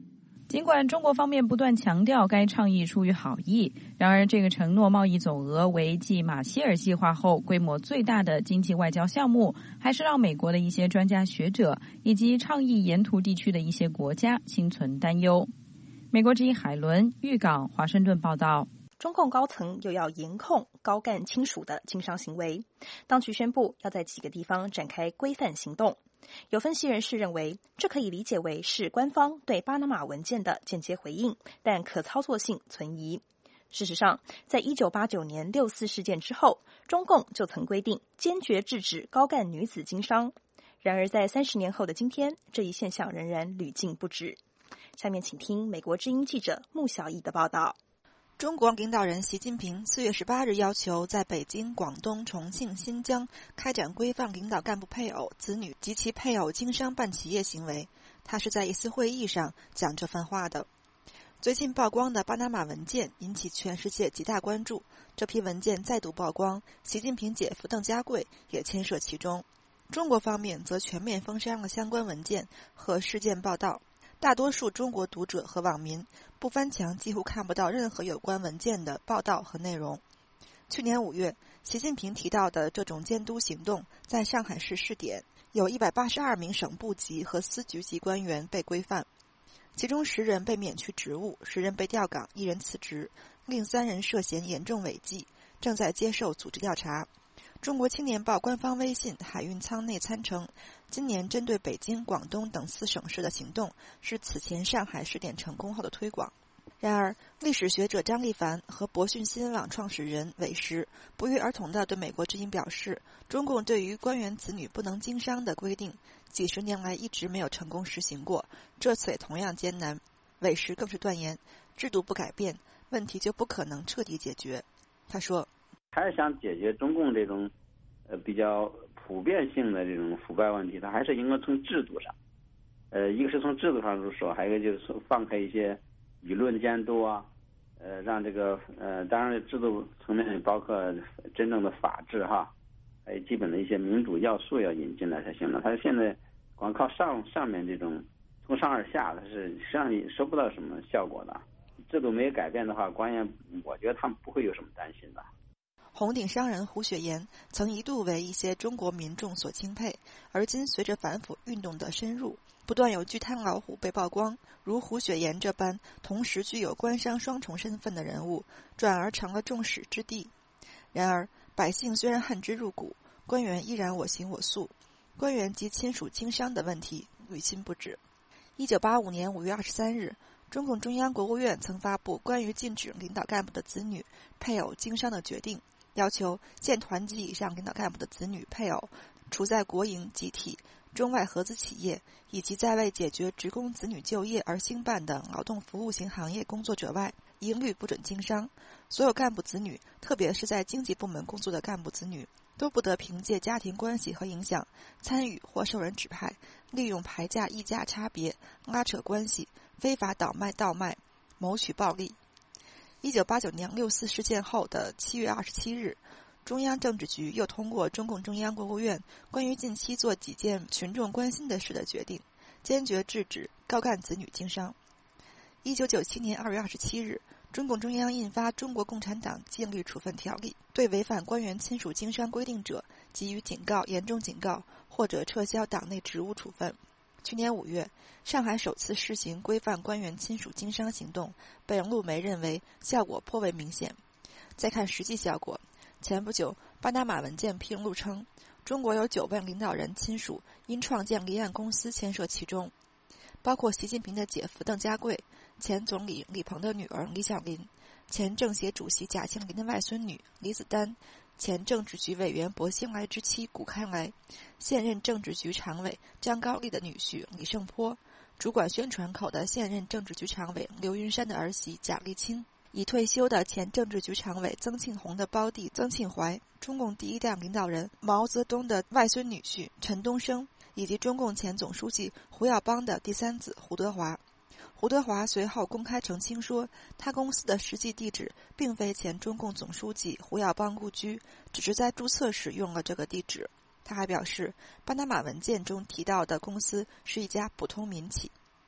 尽管中国方面不断强调该倡议出于好意，然而这个承诺贸易总额为继马歇尔计划后规模最大的经济外交项目，还是让美国的一些专家学者以及倡议沿途地区的一些国家心存担忧。美国之音海伦、玉港、华盛顿报道。 中共高层又要严控高干亲属的经商行为，当局宣布要在几个地方展开规范行动。有分析人士认为，这可以理解为是官方对巴拿马文件的间接回应，但可操作性存疑。事实上，在一九八九年六四事件之后，中共就曾规定坚决制止高干女子经商。然而在三十年后的今天，这一现象仍然屡禁不止。下面请听美国之音记者穆小艺的报道。 中国领导人习近平四月十八日要求在北京、广东、重庆、新疆开展规范领导干部配偶、子女及其配偶经商办企业行为。他是在一次会议上讲这番话的。最近曝光的巴拿马文件引起全世界极大关注。这批文件再度曝光，习近平姐夫邓家贵也牵涉其中。中国方面则全面封杀了相关文件和事件报道。大多数中国读者和网民不翻墙几乎看不到任何有关文件的报道和内容。去年五月，习近平提到的这种监督行动在上海市试点，有一百八十二名省部级和司局级官员被规范，其中十人被免去职务，十人被调岗，一人辞职，另三人涉嫌严重违纪，正在接受组织调查。中国青年报官方微信海运仓内参称，今年针对北京、广东等四省市的行动是此前上海试点成功后的推广。然而，历史学者张立凡和博讯新闻网创始人韦石不约而同地对美国之音表示，中共对于官员子女不能经商的规定几十年来一直没有成功实行过，这次也同样艰难。韦石更是断言，制度不改变，问题就不可能彻底解决。他说， 还是想解决中共这种呃比较普遍性的这种腐败问题，它还是应该从制度上，呃，一个是从制度上入手，还有一个就是放开一些舆论监督啊，呃，让这个呃，当然制度层面也包括真正的法治哈，还有基本的一些民主要素要引进来才行了。他现在光靠上上面这种从上而下，它是实际上也收不到什么效果的。制度没有改变的话，官员我觉得他们不会有什么担心的。 红顶商人胡雪岩曾一度为一些中国民众所钦佩，而今随着反腐运动的深入，不断有巨贪老虎被曝光，如胡雪岩这般同时具有官商双重身份的人物，转而成了众矢之的。然而，百姓虽然恨之入骨，官员依然我行我素，官员及亲属经商的问题屡禁不止。一九八五年五月二十三日，中共中央国务院曾发布关于禁止领导干部的子女配偶经商的决定，要求现团级以上领导干部的子女配偶，除在国营、集体、中外合资企业以及在为解决职工子女就业而兴办的劳动服务型行业工作者外，一律不准经商。所有干部子女，特别是在经济部门工作的干部子女，都不得凭借家庭关系和影响参与或受人指派，利用排价溢价差别拉扯关系，非法倒卖倒卖，谋取暴利。一九八九年六四事件后的七月二十七日，中央政治局又通过中共中央国务院关于近期做几件群众关心的事的决定，坚决制止高干子女经商。一九九七年二月二十七日，中共中央印发《中国共产党纪律处分条例》，对违反官员亲属经商规定者给予警告、严重警告或者撤销党内职务处分。去年五月，上海首次试行规范官员亲属经商行动，被陆媒认为效果颇为明显。再看实际效果，前不久，巴拿马文件披露称，中国有九位领导人亲属因创建离岸公司牵涉其中，包括习近平的姐夫邓家贵、前总理李鹏的女儿李小琳、前政协主席贾庆林的外孙女李子丹、前政治局委员薄熙来之妻谷开来、现任政治局常委张高丽的女婿李胜坡、主管宣传口的现任政治局常委刘云山的儿媳贾丽清，已退休的前政治局常委曾庆红的胞弟曾庆怀，中共第一代领导人毛泽东的外孙女婿陈东升，以及中共前总书记胡耀邦的第三子胡德华。胡德华随后公开澄清说，他公司的实际地址并非前中共总书记胡耀邦故居，只是在注册时用了这个地址。他还表示，巴拿马文件中提到的公司是一家普通民企。胡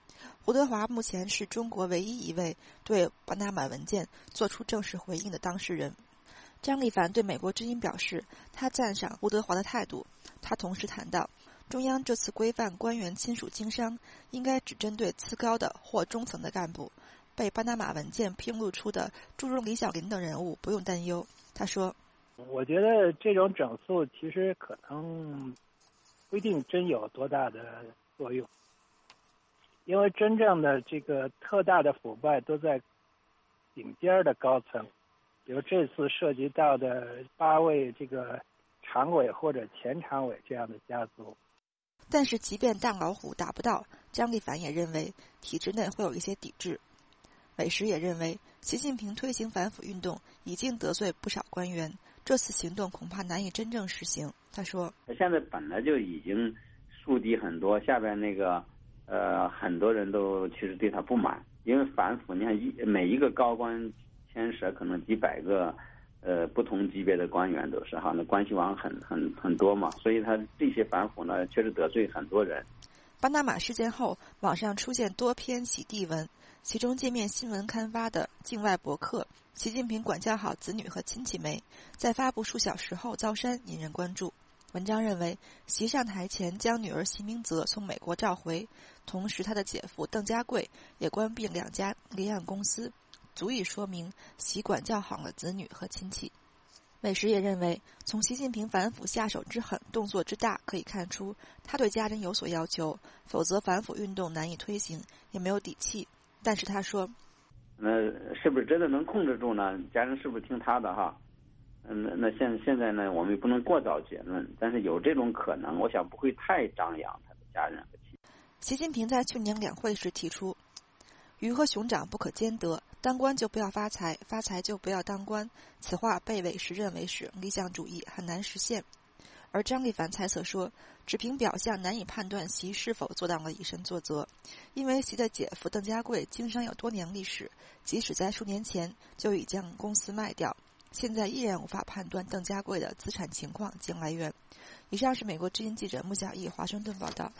胡德华目前是中国唯一一位对巴拿马文件做出正式回应的当事人。张立凡对美国之音表示，他赞赏胡德华的态度。他同时谈到，中央这次规范官员亲属经商，应该只针对次高的或中层的干部。被巴拿马文件披露出的诸如李小林等人物不用担忧。他说， 我觉得这种整肃其实可能不一定真有多大的作用，因为真正的这个特大的腐败都在顶尖的高层，比如这次涉及到的八位这个常委或者前常委这样的家族。 但是即便大老虎打不到，张立凡也认为体制内会有一些抵制。韦时也认为，习近平推行反腐运动已经得罪不少官员，这次行动恐怕难以真正实行。他说， 现在本来就已经树敌很多，下边那个呃很多人都其实对他不满，因为反腐，你看一每一个高官牵涉可能几百个呃不同级别的官员都是哈，那关系网很很很多嘛，所以他这些反腐呢确实得罪很多人。 巴拿马事件后，网上出现多篇洗地文，其中界面新闻刊发的境外博客习近平管教好子女和亲戚没，在发布数小时后遭删，引人关注。文章认为，习上台前将女儿习明泽从美国召回，同时他的姐夫邓家贵也关闭两家离岸公司，足以说明习管教好了子女和亲戚。韦时也认为，从习近平反腐下手之狠、动作之大可以看出，他对家人有所要求，否则反腐运动难以推行，也没有底气。但是他说， 那是不是真的能控制住呢？家人是不是听他的哈？嗯，那现现在呢，我们也不能过早结论，但是有这种可能，我想不会太张扬他的家人和亲戚。 习近平在去年两会时提出，鱼和熊掌不可兼得，当官就不要发财，发财就不要当官。此话被韦时认为是理想主义，很难实现。而张立凡猜测说，只凭表象难以判断习是否做到了以身作则，因为习的姐夫邓家贵经商有多年历史，即使在数年前就已将公司卖掉，现在依然无法判断邓家贵的资产情况及来源。以上是美国之音记者穆小艺华盛顿报道。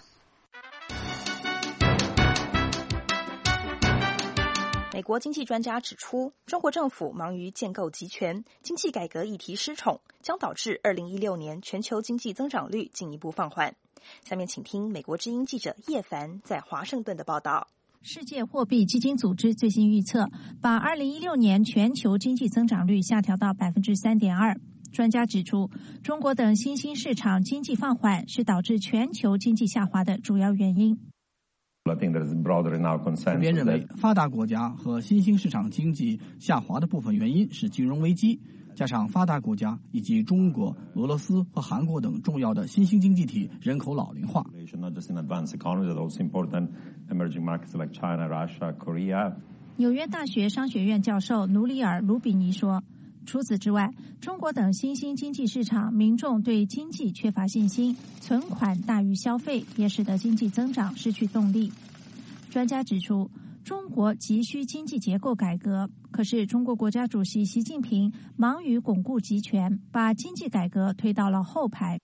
美国经济专家指出，中国政府忙于建构集权，经济改革议题失宠，将导致二零一六年全球经济增长率进一步放缓。下面请听美国之音记者叶凡在华盛顿的报道。 世界货币基金组织最新预测，把二零一六年全球经济增长率下调到 百分之三点二。专家指出，中国等新兴市场经济放缓是导致全球经济下滑的主要原因。 普遍认为，发达国家和新兴市场经济下滑的部分原因是金融危机，加上发达国家以及中国、俄罗斯和韩国等重要的新兴经济体人口老龄化。 纽约大学商学院教授努里尔·卢比尼说，除此之外，中国等新兴经济市场民众对经济缺乏信心，存款大于消费，也使得经济增长失去动力。专家指出，中国急需经济结构改革，可是中国国家主席习近平忙于巩固集权，把经济改革推到了后排。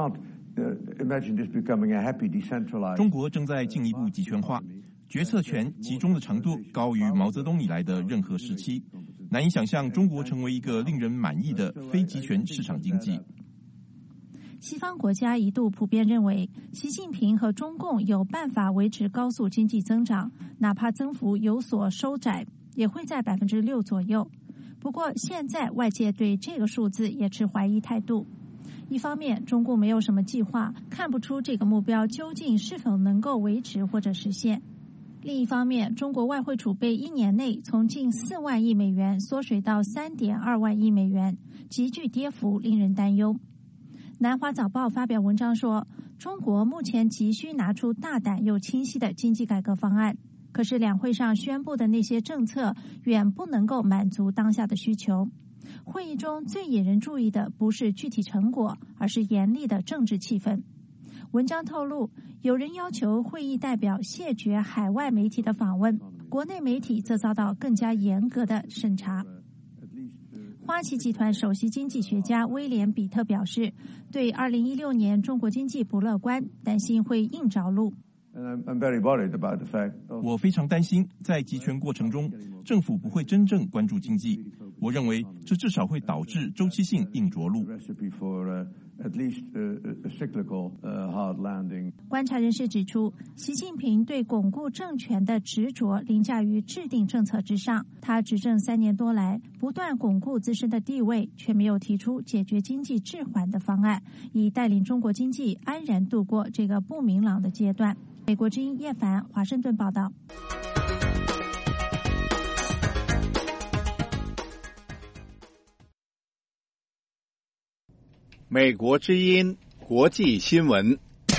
中国正在进一步集权化，决策权集中的程度高于毛泽东以来的任何时期，难以想象中国成为一个令人满意的非集权市场经济。 西方国家一度普遍认为，习近平和中共有办法维持高速经济增长，哪怕增幅有所收窄，也会在百分之六左右。不过，现在外界对这个数字也持怀疑态度。一方面，中共没有什么计划，看不出这个目标究竟是否能够维持或者实现。另一方面，中国外汇储备一年内从近四万亿美元缩水到三点二万亿美元，急剧跌幅令人担忧。南华早报发表文章说，中国目前急需拿出大胆又清晰的经济改革方案，可是两会上宣布的那些政策远不能够满足当下的需求。会议中最引人注意的不是具体成果，而是严厉的政治气氛。文章透露，有人要求会议代表谢绝海外媒体的访问，国内媒体则遭到更加严格的审查。花旗集团首席经济学家威廉·比特表示，对二零一六年中国经济不乐观，担心会硬着陆。 我非常担心，在集权过程中，政府不会真正关注经济。我认为这至少会导致周期性硬着陆。 观察人士指出，习近平对巩固政权的执着凌驾于制定政策之上。他执政三年多来，不断巩固自身的地位，却没有提出解决经济滞缓的方案，以带领中国经济安然度过这个不明朗的阶段。美国之音叶凡华盛顿报道。 美国之音国际新闻。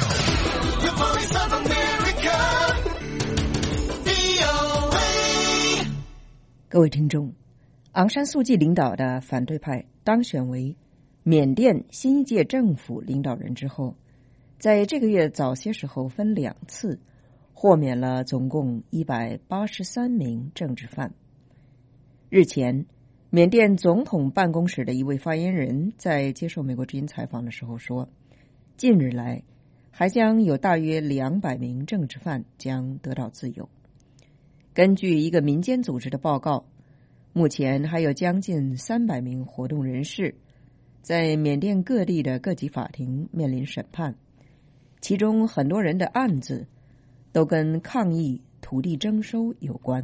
各位听众，昂山素季领导的反对派当选为缅甸新一届政府领导人之后，在这个月早些时候分两次豁免了总共一百八十三名政治犯。日前，缅甸总统办公室的一位发言人在接受美国之音采访的时候说，近日来还将有大约两百名政治犯将得到自由。根据一个民间组织的报告，目前还有将近三百名活动人士在缅甸各地的各级法庭面临审判，其中很多人的案子都跟抗议土地征收有关。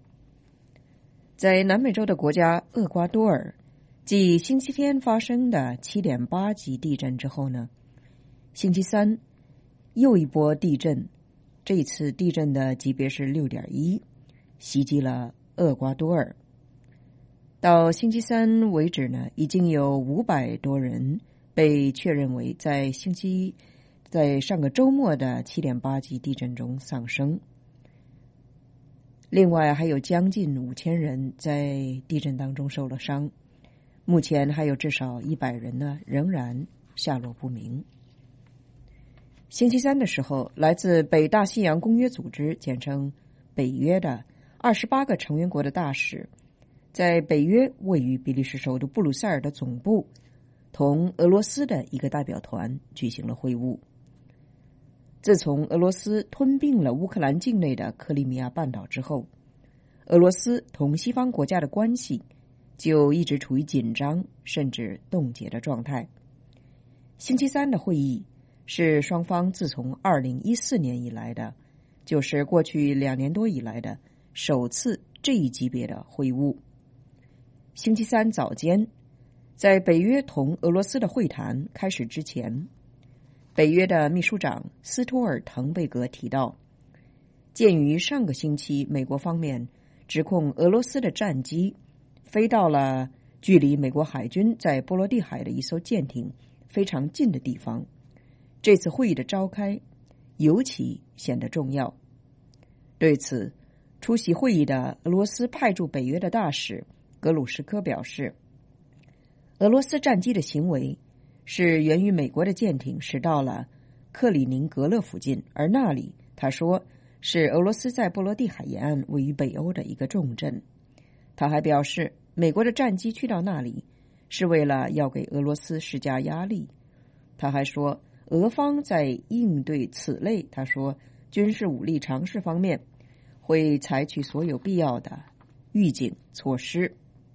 在南美洲的国家厄瓜多尔，继星期天发生的 七点八 级地震之后呢，星期三又一波地震，这次地震的级别是 六点一， 袭击了厄瓜多尔。到星期三为止呢，已经有五百多人被确认为在星期在上个周末的 七点八 级地震中丧生。另外还有将近五千人在地震当中受了伤，目前还有至少一百人呢仍然下落不明。星期三的时候，来自北大西洋公约组织简称北约的二十八个成员国的大使，在北约位于比利时首都布鲁塞尔的总部同俄罗斯的一个代表团举行了会晤。自从俄罗斯吞并了乌克兰境内的克里米亚半岛之后，俄罗斯同西方国家的关系就一直处于紧张甚至冻结的状态。星期三的会议是双方自从二零一四年以来的，就是过去两年多以来的首次这一级别的会晤。星期三早间，在北约同俄罗斯的会谈开始之前，北约的秘书长斯托尔滕贝格提到，鉴于上个星期美国方面指控俄罗斯的战机飞到了距离美国海军在波罗的海的一艘舰艇非常近的地方，这次会议的召开尤其显得重要。对此，出席会议的俄罗斯派驻北约的大使格鲁什科表示，俄罗斯战机的行为是源于美国的舰艇驶到了克里宁格勒附近，而那里他说是俄罗斯在波罗的海沿岸位于北欧的一个重镇。他还表示，美国的战机去到那里是为了要给俄罗斯施加压力。他还说，俄方在应对此类他说军事武力尝试方面会采取所有必要的预警措施。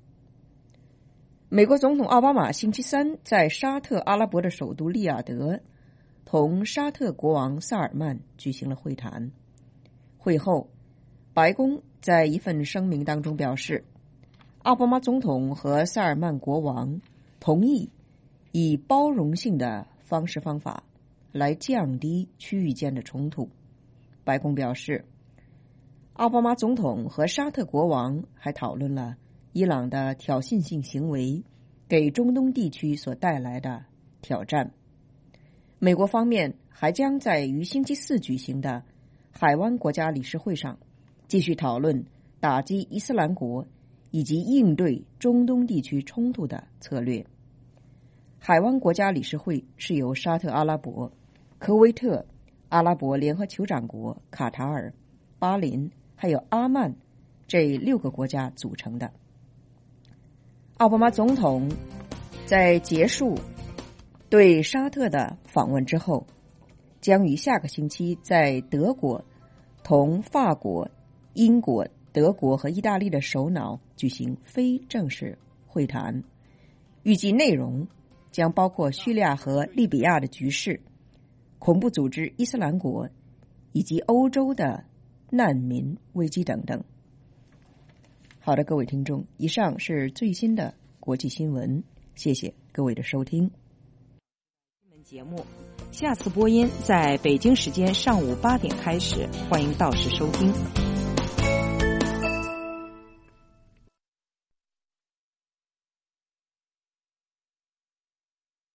美国总统奥巴马星期三在沙特阿拉伯的首都利雅得同沙特国王萨尔曼举行了会谈。会后，白宫在一份声明当中表示，奥巴马总统和萨尔曼国王同意以包容性的方式方法来降低区域间的冲突。白宫表示，奥巴马总统和沙特国王还讨论了伊朗的挑衅性行为给中东地区所带来的挑战。美国方面还将在于星期四举行的海湾国家理事会上继续讨论打击伊斯兰国以及应对中东地区冲突的策略。海湾国家理事会是由沙特阿拉伯、科威特、阿拉伯联合酋长国、卡塔尔、巴林还有阿曼这六个国家组成的。奥巴马总统在结束对沙特的访问之后， 将于下个星期在德国同法国、英国、德国和意大利的首脑举行非正式会谈，预计内容将包括叙利亚和利比亚的局势、恐怖组织伊斯兰国以及欧洲的难民危机等等。好的，各位听众，以上是最新的国际新闻，谢谢各位的收听。节目下次播音在北京时间上午八点开始，欢迎到时收听。